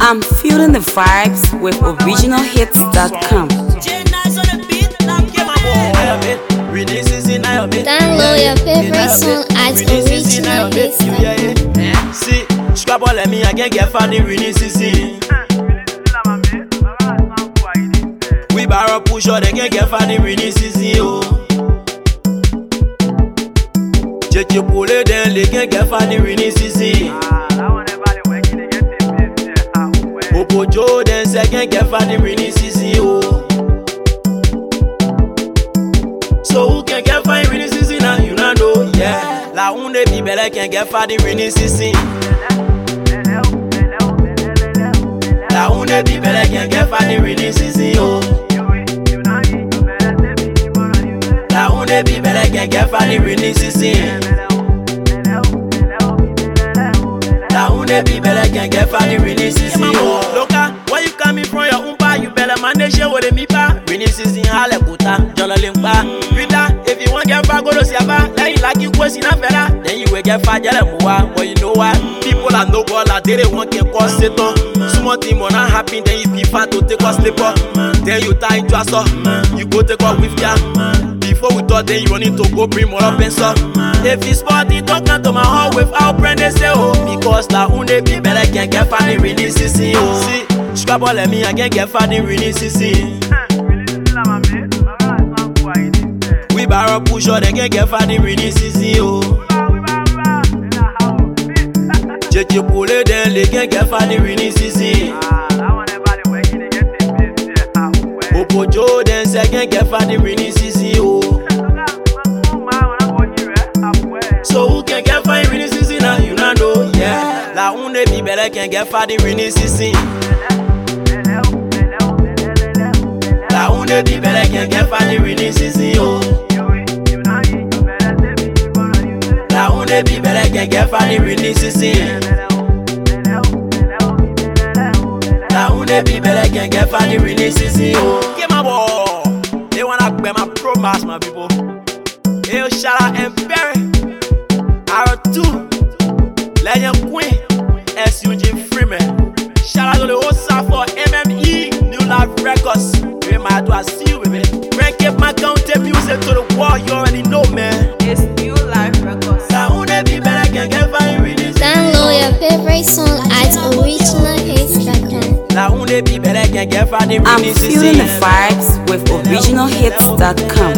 I'm feeling the vibes with originalhits.com. Download your favorite song at originalhits.com. See, scrabble let me again get funny releases. We borrow push or they can get funny releases. Check pull it then they can get funny releases. Popo Joe then second get funny releases. So who can get funny releases now? You know, yeah. La unde people can get funny releases. La unde people can get funny releases. La unde people can get funny releases. La unde people can get funny releases. Loka, where you coming from your umpa? You better manage your with the mipa. Releases in Halekuta, Jonalimpa. Rita, if you want get far, go to Siaba. Then you like you question a fella. Then you will get far, Jalamoa. But you know what? People are no ball, they don't want to cause it on. Small team are not happy, then you be fat to take a slipper. Then you tie into a saw. You go take a with ya. Before we thought, then you wanted to go bring more up and so. If you spot it, don't come to my home without friend, they say, oh, because la unde be better can get funny releases. See, scrabble let me again get funny releases. We borrow push or they can get funny releases. Check your pull it then they can get funny releases. Popo Joe then second get funny releases. So who can get funny releases now? You know, yeah. La unde people can get funny releases. La unde people can get funny releases. La unde people can get funny releases. La unde people can get funny releases. Get my ball. They wanna be my pro mass, my people. Hey, shout out and Barry. R2, Legend Queen, SUG Freeman. Shout out to the whole South for MME, New Life Records. We might as well see you, baby. Break up my counter music to the wall, you already know, man. It's New Life Records. Download your favorite song at originalhits.com. I'm feeling the vibes with originalhits.com.